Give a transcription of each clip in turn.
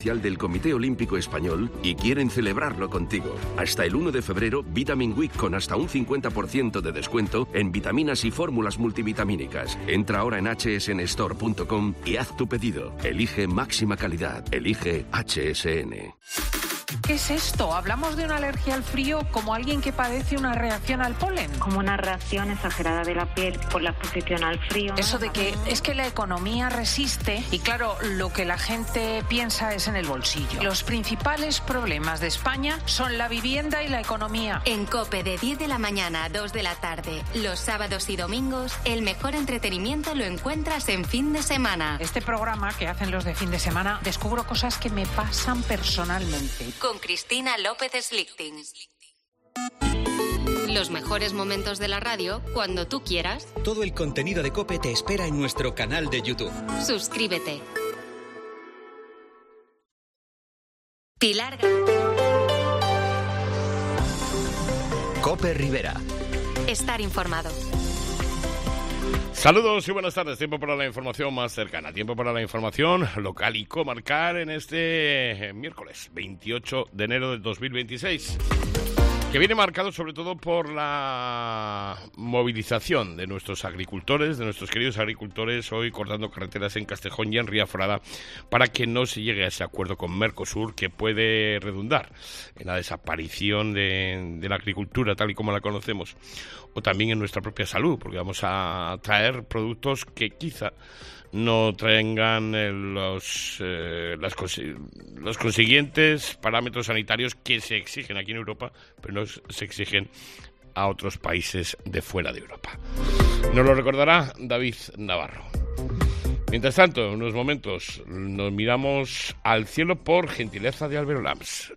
del Comité Olímpico Español y quieren celebrarlo contigo. Hasta el 1 de febrero, Vitamin Week con hasta un 50% de descuento en vitaminas y fórmulas multivitamínicas. Entra ahora en hsnstore.com y haz tu pedido. Elige máxima calidad. Elige HSN. ¿Qué es esto? ¿Hablamos de una alergia al frío como alguien que padece una reacción al polen? Como una reacción exagerada de la piel por la exposición al frío. Eso de que es que la economía resiste y claro, lo que la gente piensa es en el bolsillo. Los principales problemas de España son la vivienda y la economía. En COPE de 10 de la mañana a 2 de la tarde, los sábados y domingos, el mejor entretenimiento lo encuentras en Fin de Semana. Este programa que hacen los de fin de semana, descubro cosas que me pasan personalmente. Con Cristina López Slichting. Los mejores momentos de la radio cuando tú quieras. Todo el contenido de COPE te espera en nuestro canal de YouTube. Suscríbete. Pilar. COPE Rivera. Estar informado. Saludos y buenas tardes. Tiempo para la información más cercana. Tiempo para la información local y comarcal en este miércoles 28 de enero del 2026. Que viene marcado sobre todo por la movilización de nuestros agricultores, de nuestros queridos agricultores, hoy cortando carreteras en Castejón y en Riaforada para que no se llegue a ese acuerdo con Mercosur que puede redundar en la desaparición de la agricultura tal y como la conocemos, o también en nuestra propia salud, porque vamos a traer productos que quizá no tengan los consiguientes parámetros sanitarios que se exigen aquí en Europa, pero no se exigen a otros países de fuera de Europa. Nos lo recordará David Navarro. Mientras tanto, en unos momentos nos miramos al cielo por gentileza de Álvaro Lams.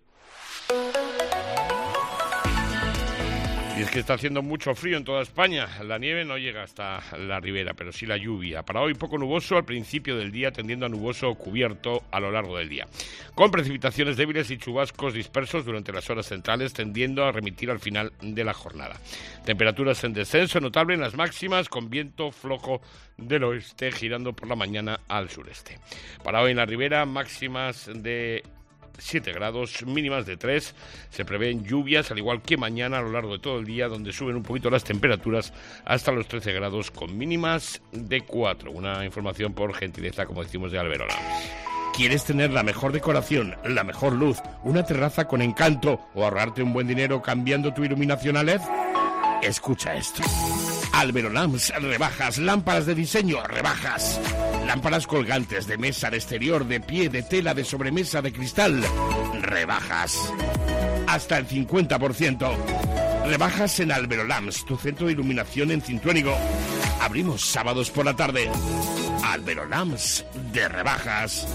Y es que está haciendo mucho frío en toda España. La nieve no llega hasta la ribera, pero sí la lluvia. Para hoy poco nuboso al principio del día, tendiendo a nuboso o cubierto a lo largo del día. Con precipitaciones débiles y chubascos dispersos durante las horas centrales, tendiendo a remitir al final de la jornada. Temperaturas en descenso notable en las máximas, con viento flojo del oeste, girando por la mañana al sureste. Para hoy en la ribera, máximas de 7 grados, mínimas de 3. Se prevén lluvias, al igual que mañana a lo largo de todo el día, donde suben un poquito las temperaturas hasta los 13 grados, con mínimas de 4. Una información por gentileza, como decimos, de Alberola. ¿Quieres tener la mejor decoración, la mejor luz, una terraza con encanto o ahorrarte un buen dinero cambiando tu iluminación a LED? Escucha esto. Alberolams, rebajas, lámparas de diseño, rebajas. Lámparas colgantes de mesa, de exterior, de pie, de tela, de sobremesa, de cristal. Rebajas. Hasta el 50%. Rebajas en Alberolams, tu centro de iluminación en Cintuénigo. Abrimos sábados por la tarde. Alberolams de rebajas.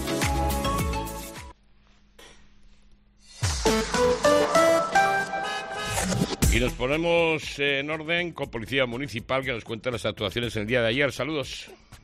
Y nos ponemos en orden con Policía Municipal, que nos cuenta las actuaciones en el día de ayer. Saludos.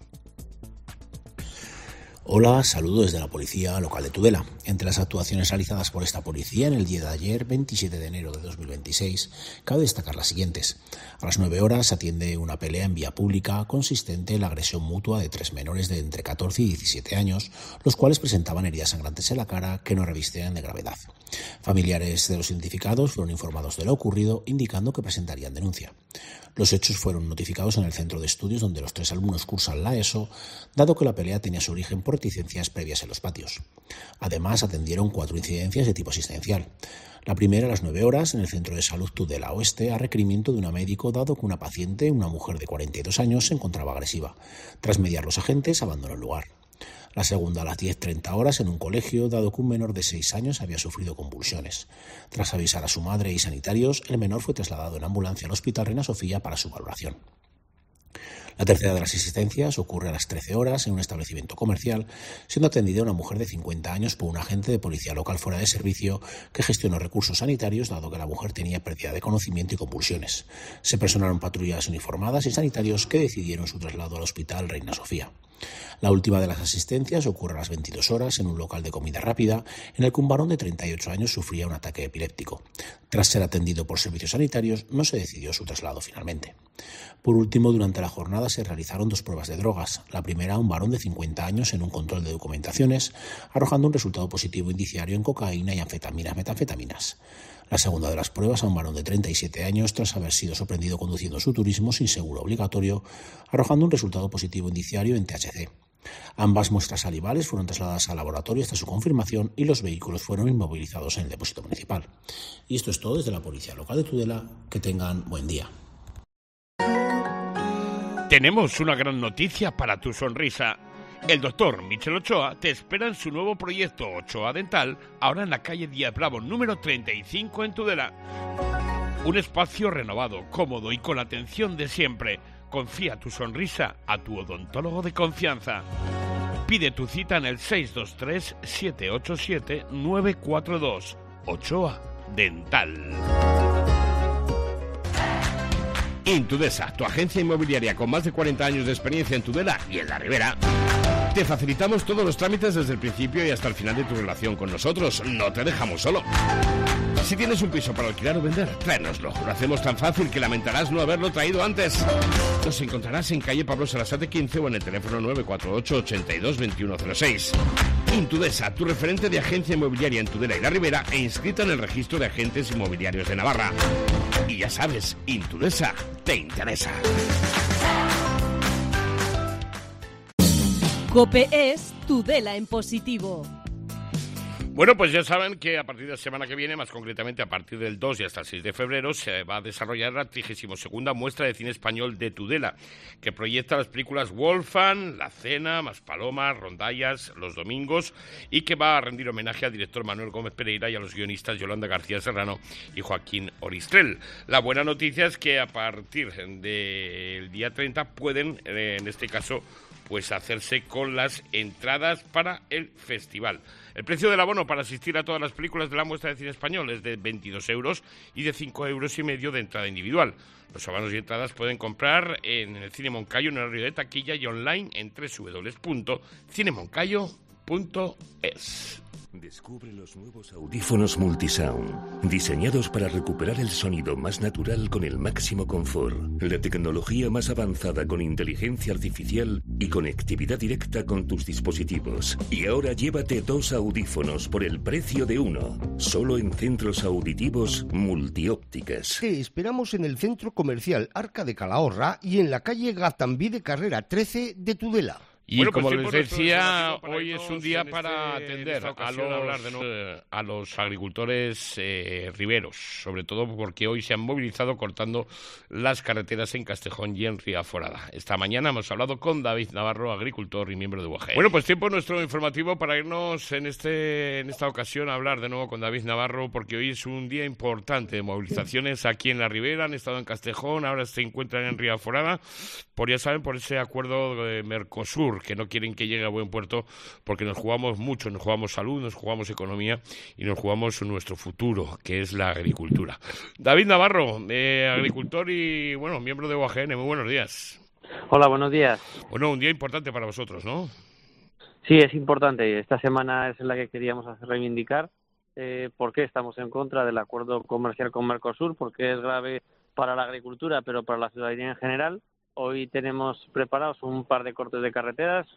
Hola, saludos desde la Policía Local de Tudela. Entre las actuaciones realizadas por esta policía en el día de ayer, 27 de enero de 2026, cabe destacar las siguientes. A las 9 horas se atiende una pelea en vía pública consistente en la agresión mutua de 3 menores de entre 14 y 17 años, los cuales presentaban heridas sangrantes en la cara que no revisten de gravedad. Familiares de los identificados fueron informados de lo ocurrido, indicando que presentarían denuncia. Los hechos fueron notificados en el centro de estudios donde los 3 alumnos cursan la ESO, dado que la pelea tenía su origen por reticencias previas en los patios. Además, atendieron 4 incidencias de tipo asistencial. La primera a las 9 horas en el Centro de Salud Tudela Oeste, a requerimiento de una médico, dado que una paciente, una mujer de 42 años, se encontraba agresiva. Tras mediar los agentes, abandonó el lugar. La segunda a las 10:30 horas en un colegio, dado que un menor de 6 años había sufrido convulsiones. Tras avisar a su madre y sanitarios, el menor fue trasladado en ambulancia al Hospital Reina Sofía para su valoración. La tercera de las asistencias ocurre a las 13 horas en un establecimiento comercial, siendo atendida una mujer de 50 años por un agente de policía local fuera de servicio que gestionó recursos sanitarios, dado que la mujer tenía pérdida de conocimiento y convulsiones. Se personaron patrullas uniformadas y sanitarios que decidieron su traslado al Hospital Reina Sofía. La última de las asistencias ocurre a las 22 horas en un local de comida rápida en el que un varón de 38 años sufría un ataque epiléptico. Tras ser atendido por servicios sanitarios, no se decidió su traslado finalmente. Por último, durante la jornada se realizaron 2 pruebas de drogas. La primera a un varón de 50 años en un control de documentaciones, arrojando un resultado positivo indiciario en cocaína y metanfetaminas. La segunda de las pruebas a un varón de 37 años tras haber sido sorprendido conduciendo su turismo sin seguro obligatorio, arrojando un resultado positivo indiciario en THC. Ambas muestras salivales fueron trasladadas al laboratorio hasta su confirmación y los vehículos fueron inmovilizados en el depósito municipal. Y esto es todo desde la Policía Local de Tudela. Que tengan buen día. Tenemos una gran noticia para tu sonrisa. El doctor Michel Ochoa te espera en su nuevo proyecto Ochoa Dental, ahora en la calle Díaz Bravo, número 35 en Tudela. Un espacio renovado, cómodo y con la atención de siempre. Confía tu sonrisa a tu odontólogo de confianza. Pide tu cita en el 623-787-942. Ochoa Dental. Intudesa, tu agencia inmobiliaria con más de 40 años de experiencia en Tudela y en la Ribera. Te facilitamos todos los trámites desde el principio y hasta el final de tu relación con nosotros. No te dejamos solo. Si tienes un piso para alquilar o vender, tráenoslo. Lo hacemos tan fácil que lamentarás no haberlo traído antes. Nos encontrarás en calle Pablo Sarasate 15 o en el teléfono 948 82 2106. Intudesa, tu referente de agencia inmobiliaria en Tudela y la Ribera e inscrita en el registro de agentes inmobiliarios de Navarra. Y ya sabes, Intudesa te interesa. COPE es Tudela en positivo. Bueno, pues ya saben que a partir de la semana que viene, más concretamente a partir del 2 y hasta el 6 de febrero, se va a desarrollar la 32ª muestra de cine español de Tudela, que proyecta las películas Wolfgang, La Cena, Maspalomas, Rondallas, Los Domingos, y que va a rendir homenaje al director Manuel Gómez Pereira y a los guionistas Yolanda García Serrano y Joaquín Oristrel. La buena noticia es que a partir del día 30 pueden, en este caso, pues hacerse con las entradas para el festival. El precio del abono para asistir a todas las películas de la muestra de cine español es de 22 euros y de 5,5 euros de entrada individual. Los abonos y entradas pueden comprar en el Cine Moncayo en horario de taquilla y online en www.cinemoncayo.es. Descubre los nuevos audífonos Multisound, diseñados para recuperar el sonido más natural con el máximo confort, la tecnología más avanzada con inteligencia artificial y conectividad directa con tus dispositivos. Y ahora llévate 2 audífonos por el precio de uno, solo en Centros Auditivos Multiópticas. Te esperamos en el Centro Comercial Arca de Calahorra y en la calle Gaztambí de Carrera 13 de Tudela. Y bueno, como les decía, hoy es un día para atender a los agricultores riberos, sobre todo porque hoy se han movilizado cortando las carreteras en Castejón y en Riaforada. Esta mañana hemos hablado con David Navarro, agricultor y miembro de UAG. Bueno, pues tiempo nuestro informativo para irnos en esta ocasión a hablar de nuevo con David Navarro, porque hoy es un día importante de movilizaciones aquí en la Ribera. Han estado en Castejón, ahora se encuentran en Riaforada, por ese acuerdo de Mercosur, que no quieren que llegue a buen puerto, porque nos jugamos mucho, nos jugamos salud, nos jugamos economía y nos jugamos nuestro futuro, que es la agricultura. David Navarro, agricultor y, bueno, miembro de UAGN, muy buenos días. Hola, buenos días. Bueno, un día importante para vosotros, ¿no? Sí, es importante. Esta semana es la que queríamos reivindicar por qué estamos en contra del acuerdo comercial con Mercosur, porque es grave para la agricultura, pero para la ciudadanía en general. Hoy tenemos preparados un par de cortes de carreteras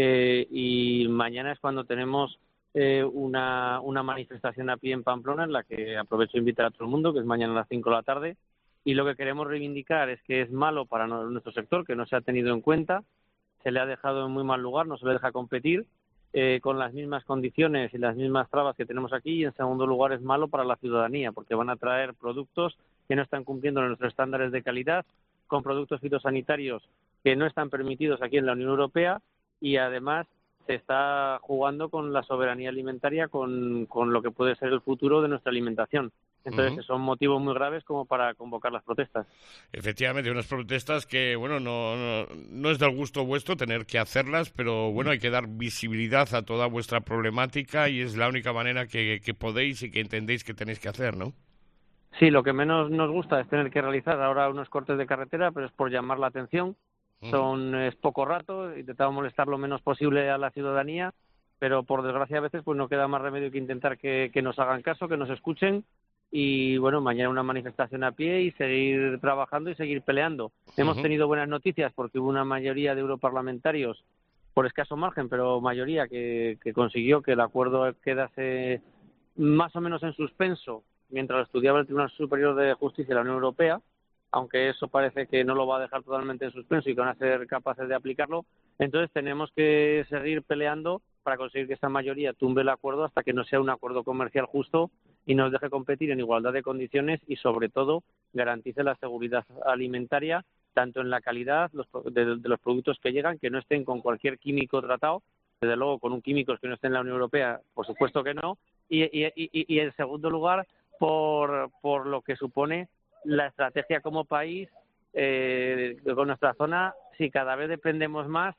y mañana es cuando tenemos una manifestación a pie en Pamplona, en la que aprovecho a invitar a todo el mundo, que es mañana a las 5 de la tarde. Y lo que queremos reivindicar es que es malo para nuestro sector, que no se ha tenido en cuenta, se le ha dejado en muy mal lugar, no se le deja competir con las mismas condiciones y las mismas trabas que tenemos aquí. Y en segundo lugar es malo para la ciudadanía, porque van a traer productos que no están cumpliendo nuestros estándares de calidad, con productos fitosanitarios que no están permitidos aquí en la Unión Europea, y además se está jugando con la soberanía alimentaria, con lo que puede ser el futuro de nuestra alimentación. Entonces, son motivos muy graves como para convocar las protestas. Efectivamente, unas protestas que, bueno, no es del gusto vuestro tener que hacerlas, pero bueno, hay que dar visibilidad a toda vuestra problemática y es la única manera que podéis y que entendéis que tenéis que hacer, ¿no? Sí, lo que menos nos gusta es tener que realizar ahora unos cortes de carretera, pero es por llamar la atención, Es poco rato, intentamos molestar lo menos posible a la ciudadanía, pero por desgracia a veces pues no queda más remedio que intentar que nos hagan caso, que nos escuchen, y bueno, mañana una manifestación a pie y seguir trabajando y seguir peleando. Hemos tenido buenas noticias porque hubo una mayoría de europarlamentarios, por escaso margen, pero mayoría que consiguió que el acuerdo quedase más o menos en suspenso mientras lo estudiaba el Tribunal Superior de Justicia de la Unión Europea, aunque eso parece que no lo va a dejar totalmente en suspenso y que van a ser capaces de aplicarlo. Entonces tenemos que seguir peleando para conseguir que esta mayoría tumbe el acuerdo hasta que no sea un acuerdo comercial justo y nos deje competir en igualdad de condiciones y, sobre todo, garantice la seguridad alimentaria, tanto en la calidad de los productos que llegan, que no estén con cualquier químico tratado, desde luego con un químico que no esté en la Unión Europea, por supuesto que no, y en segundo lugar, por lo que supone la estrategia como país con nuestra zona. Si cada vez dependemos más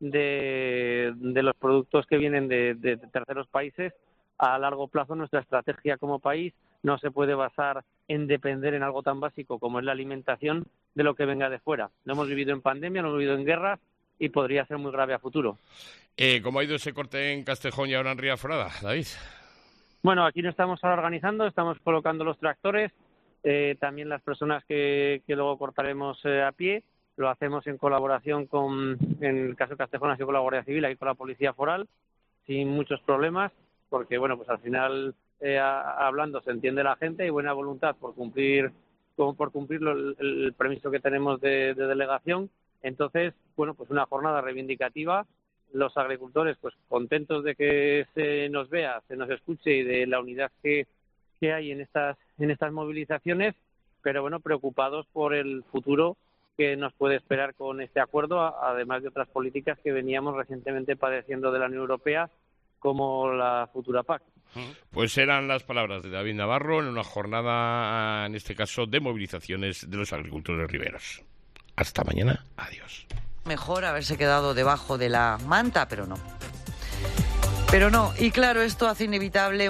de los productos que vienen de terceros países, a largo plazo nuestra estrategia como país no se puede basar en depender en algo tan básico como es la alimentación de lo que venga de fuera. Lo hemos vivido en pandemia, lo hemos vivido en guerras y podría ser muy grave a futuro. ¿Cómo ha ido ese corte en Castejón y ahora en Riaforada, David? Bueno, aquí nos estamos ahora organizando, estamos colocando los tractores, también las personas que luego cortaremos a pie. Lo hacemos en colaboración en el caso de Castejón ha sido con la Guardia Civil y con la Policía Foral, sin muchos problemas, porque bueno, pues al final hablando se entiende la gente y buena voluntad por cumplir el permiso que tenemos de delegación. Entonces, bueno, pues una jornada reivindicativa. Los agricultores pues contentos de que se nos vea, se nos escuche y de la unidad que hay en estas movilizaciones, pero bueno, preocupados por el futuro que nos puede esperar con este acuerdo, además de otras políticas que veníamos recientemente padeciendo de la Unión Europea, como la futura PAC. Pues eran las palabras de David Navarro en una jornada, en este caso, de movilizaciones de los agricultores riberos. Hasta mañana. Adiós. Mejor haberse quedado debajo de la manta, pero no. Y claro, esto hace inevitable